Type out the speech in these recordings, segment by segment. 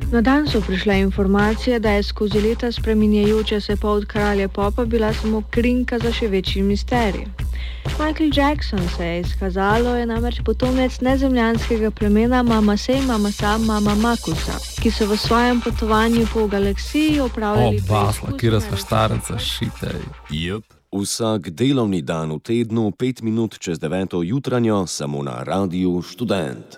Na dan so prišle informacije, da je skozi leta spreminjajoča se pot kralja popa bila samo krinka za še večji misterij. Michael Jackson, se je izkazalo, je namreč potomec nezemljanskega plemena Mamasej Mamasa Mama Makusa, ki so v svojem potovanju po galaksiji opravljali basla, kjer smo starenca, šitej. Jep. Vsak delovni dan v tednu, 5 minut čez 9. jutranjo, samo na Radiu Študent.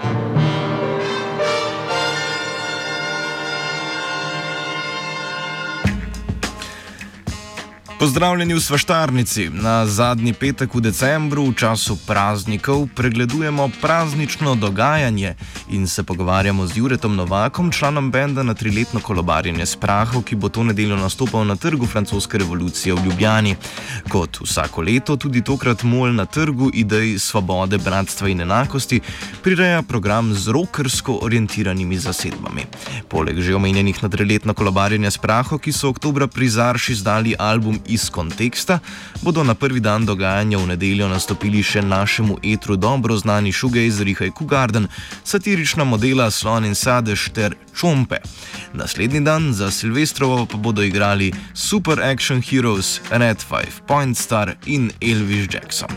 Pozdravljeni v Svaštarnici. Na zadnji petek v decembru, v času praznikov, pregledujemo praznično dogajanje in se pogovarjamo z Juretom Novakom, članom benda na 3-letno kolobarjenje s praho, ki bo to nedeljo nastopal na Trgu francoske revolucije v Ljubljani. Kot vsako leto, tudi tokrat MOL na Trgu idej svobode, bratstva in enakosti prireja program z rockersko orientiranimi zasedbami. Poleg že omenjenih na 3-letno kolobarjenje s praho, ki so oktobra pri Zarši izdali album Iz konteksta, bodo na prvi dan dogajanja v nedeljo nastopili še našemu etru dobro znani shoegazeri Haiku Garden, satirična modela Slon in Sadež ter Čompe. Naslednji dan za Silvestrovo pa bodo igrali Super Action Heroes, Red 5, Point Star in Elvis Jackson.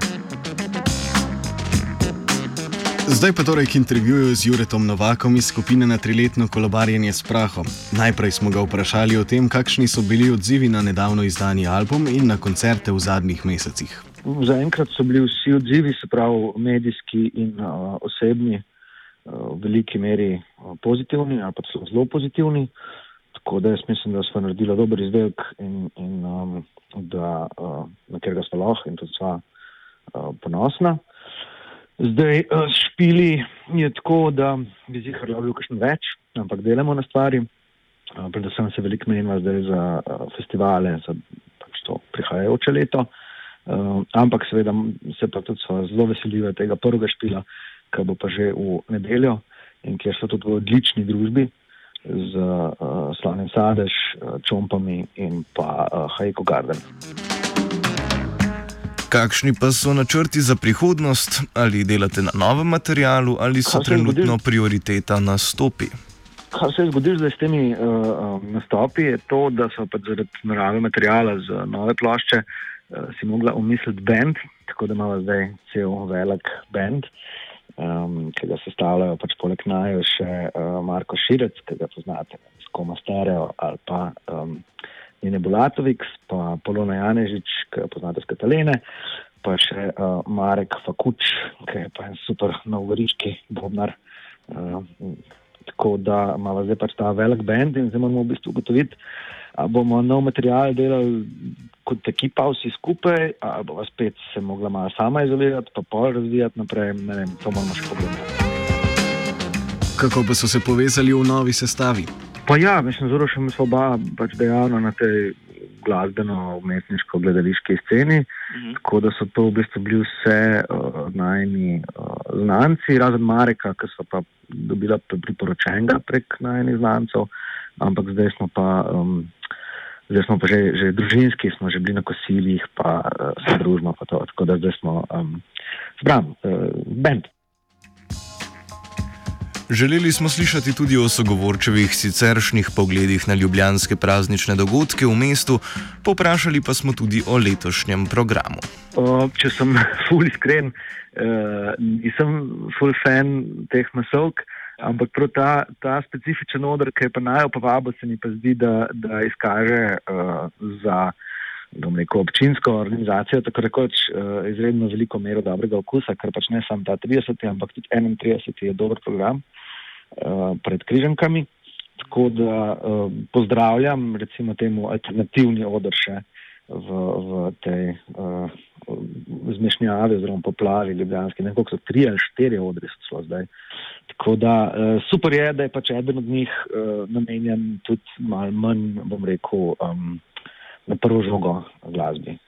Zdaj pa torej k intervjuju z Juretom Novakom iz skupine na 3-letno kolobarjenje s prahom. Najprej smo ga vprašali o tem, kakšni so bili odzivi na nedavno izdani album in na koncerte v zadnjih mesecih. Zaenkrat so bili vsi odzivi, se pravi medijski in osebni, v veliki meri pozitivni ali pa zelo pozitivni. Tako da jaz mislim, da smo naredili dober izdelek in da, na katerega smo lahko in tudi sva ponosna. Zdaj, špili je tako, da bi zihar lovil kakšen več, ampak delamo na stvari. Predvsem se veliko menjava zdaj za festivale, za pač to prihajajoče leto. Ampak seveda se pa tudi zelo veseliva tega prvega špila, ki bo pa že v nedeljo in kjer so tudi v odlični družbi z Slon in Sadež, Čompami in pa Haiku Garden. Kakšni pa so načrti za prihodnost? Ali delate na novem materialu ali so trenutno prioriteta nastopi? Kar se je zgodilo zdaj s temi nastopi je to, da so pa zaradi narave materijala za nove plošče si mogla umisliti band, tako da imamo zdaj cel velik band, ki ga sestavljajo pač poleg naju še Marko Širec, ki ga poznate s Koma Stereo, ali pa Nine Bulatoviks, pa Polona Janežič, ki jo poznate z Katalene, pa še Marek Fakuč, ki je pa en super novogoriški bobnar. Tako da imamo zdaj pač ta velik band in zdaj moramo v bistvu ugotoviti, ali bomo nov material delali kot ekipa vsi skupaj, ali bo spet se mogla malo sama izolirati, pa pol razvijati naprej, ne vem, to moramo še pogledati. Kako pa so se povezali v novi sestavi? Pa ja, mislim, z Urošem smo oba pač dejavno na tej glasbeno-umetniško-gledališki sceni, tako da so to v bistvu bili vse najni znanci, razen Mareka, ki so pa dobila priporočenega prek najnih znancev, ampak zdaj smo pa že družinski, smo že bili na kosilih, pa se družimo pa to, tako da zdaj smo band. Želeli smo slišati tudi o sogovorčevih siceršnjih pogledih na ljubljanske praznične dogodke v mestu, povprašali pa smo tudi o letošnjem programu. Če sem ful iskren, nisem ful fan teh masovk, ampak prav ta specifičen oder, ki je pa najo povabo, se mi pa zdi, da izkaže za občinsko organizacijo, tako rekoč izredno veliko mero dobrega okusa, ker pač ne samo ta 30. ampak tudi 31. je dober program pred Križankami, tako da pozdravljam recimo temu alternativni oder še v tej zmešnjavi oziroma poplavi ljubljanski, ne koliko so 3 ali 4 odri so celo zdaj. Tako da super je, da je pač eden od njih namenjen tudi malo manj, bom rekel, na prvo žogo glasbi.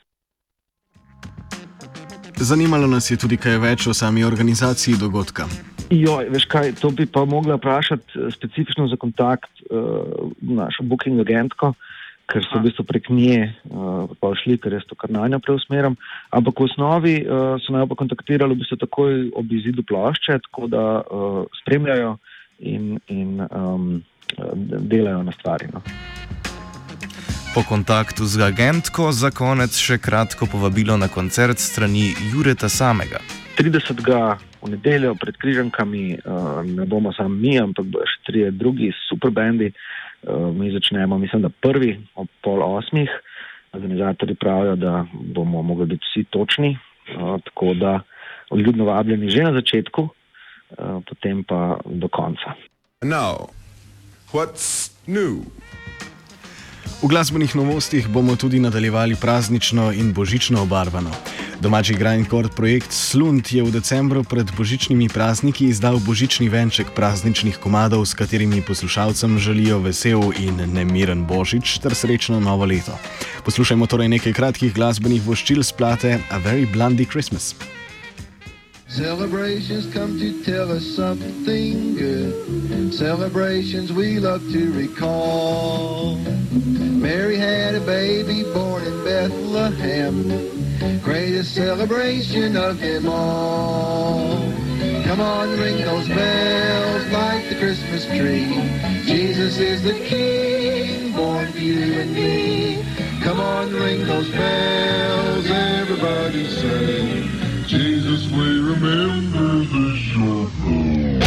Zanimalo nas je tudi kaj več o sami organizaciji dogodka. Veš kaj, to bi pa mogla vprašati specifično za kontakt našo booking agentko, ker so v bistvu prek nje pa šli, ker jaz to kar na njo preusmeram. Ampak v osnovi so naj pa kontaktirali v bistvu takoj ob izidu plošče, tako da spremljajo in delajo na stvari. No. Po kontaktu z agentko za konec še kratko povabilo na koncert strani Jureta samega. 30. v nedeljo pred Križankami ne bomo samo mi, ampak bodo še 3 drugi super bendi. Mi začnemo, mislim, da 1. ob 7:30. Organizatorji pravijo, da bomo mogli biti vsi točni, tako da vljudno vabljeni že na začetku, potem pa do konca. Now, what's new? V glasbenih novostih bomo tudi nadaljevali praznično in božično obarvano. Domači grindcore projekt Slund je v decembru pred božičnimi prazniki izdal božični venček prazničnih komadov, s katerimi poslušalcem želijo vesel in nemiren božič ter srečno novo leto. Poslušajmo torej nekaj kratkih glasbenih voščil s plate A Very Blondie Christmas. Celebrations come to tell us something good. Celebrations we love to recall. Mary had a baby born in Bethlehem, greatest celebration of them all. Come on, ring those bells like the Christmas tree. Jesus is the King, born for you and me. Come on, ring those bells, everybody say, Jesus, we remember the short road.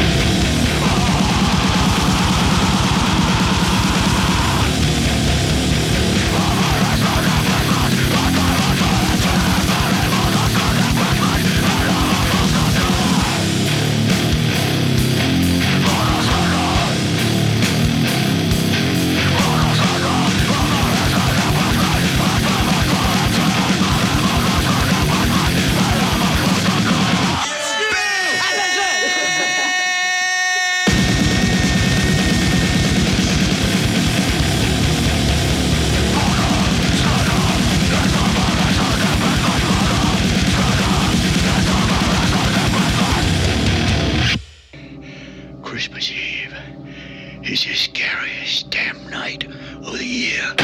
Christmas Eve is the scariest damn night of the year.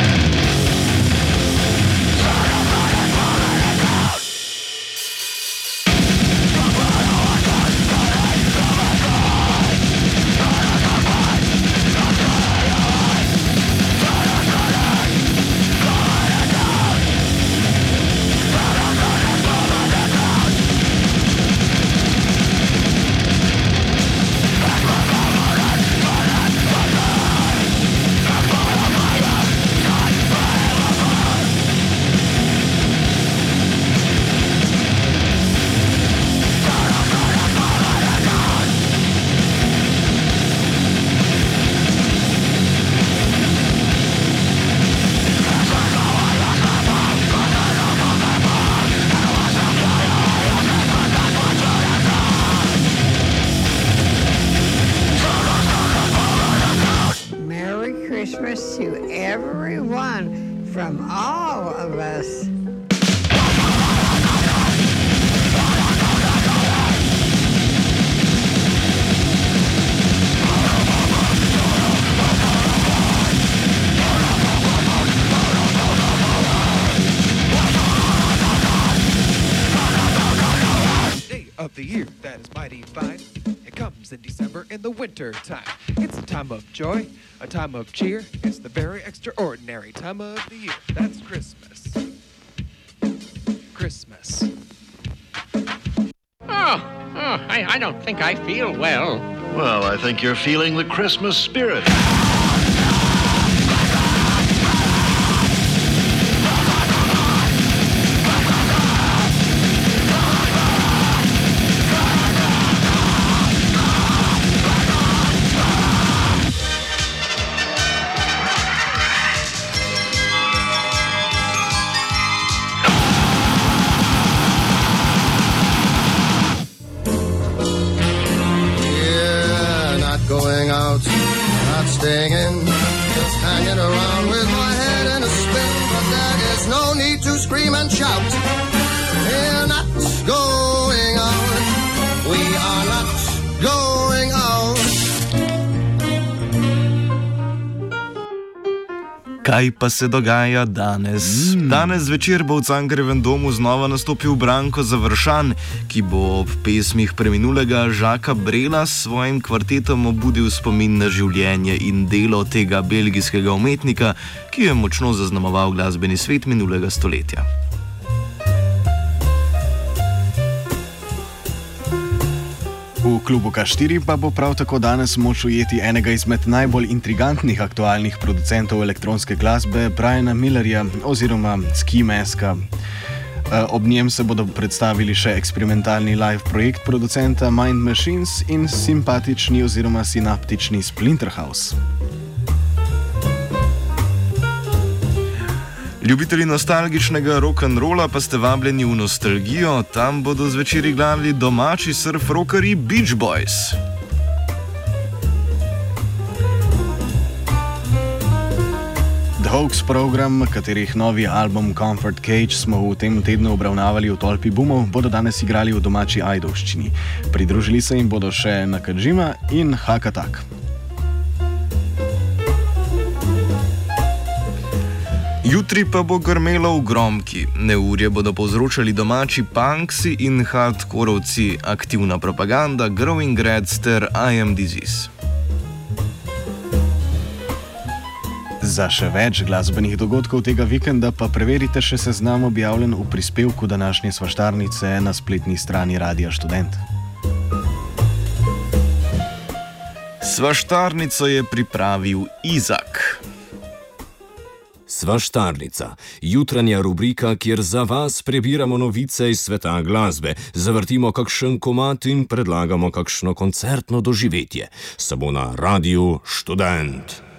Christmas to everyone from all of us. Day of the year that is mighty fine. It comes in December in the winter time. It's a time of joy, a time of cheer. It's the very extraordinary time of the year. That's Christmas. Christmas. I don't think I feel well. Well, I think you're feeling the Christmas spirit. Going out, not staying in, just hanging around with my head in a spin. But there is no need to scream and shout. We're not going out. We are not going out. Kaj pa se dogaja danes? Danes zvečer bo v Cankarjevem domu znova nastopil Branko Završan, ki bo ob pesmih preminulega Žaka Brela s svojim kvartetom obudil spomin na življenje in delo tega belgijskega umetnika, ki je močno zaznamoval glasbeni svet minulega stoletja. V klubu K4 pa bo prav tako danes moč ujeti enega izmed najbolj intrigantnih aktualnih producentov elektronske glasbe, Briana Millerja oziroma Ski Maska. Ob njem se bodo predstavili še eksperimentalni live projekt producenta Mind Machines in simpatični oziroma sinaptični Splinterhouse. Ljubitelji nostalgičnega rock'n'rolla pa ste vabljeni v nostalgijo, tam bodo zvečer igrali domači surf rockerji Beach Boys. The Hoax program, katerih novi album Comfort Cage smo v tem tednu obravnavali v Tolpi Bumov, bodo danes igrali v domači ajdovščini. Pridružili se jim bodo še Nakadžima in Hakatak. Jutri pa bo grmelo v gromki. Neurje bodo povzročali domači punksi in hardkorovci, aktivna propaganda, Growing Reds ter I Am Disease. Za še več glasbenih dogodkov tega vikenda pa preverite še seznam objavljen v prispevku današnje svaštarnice na spletni strani Radia Študent. Svaštarnico je pripravil Izak. Svaštarnica, jutranja rubrika, kjer za vas prebiramo novice iz sveta glasbe, zavrtimo kakšen komad in predlagamo kakšno koncertno doživetje. Samo na Radiu Študent.